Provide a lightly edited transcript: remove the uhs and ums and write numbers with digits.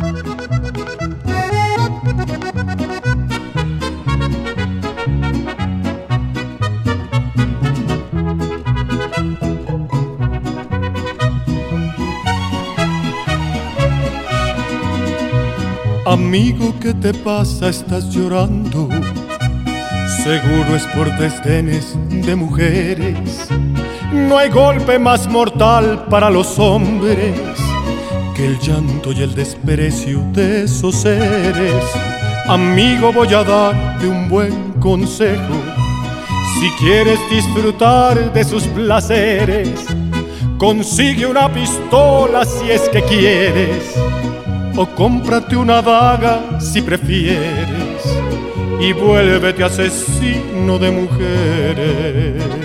Amigo, ¿qué te pasa? Estás llorando. Seguro es por desdenes de mujeres. No hay golpe más mortal para los hombres que el llanto y el desprecio de esos seres. Amigo, voy a darte un buen consejo. Si quieres disfrutar de sus placeres, consigue una pistola si es que quieres, o cómprate una daga si prefieres, y vuélvete asesino de mujeres.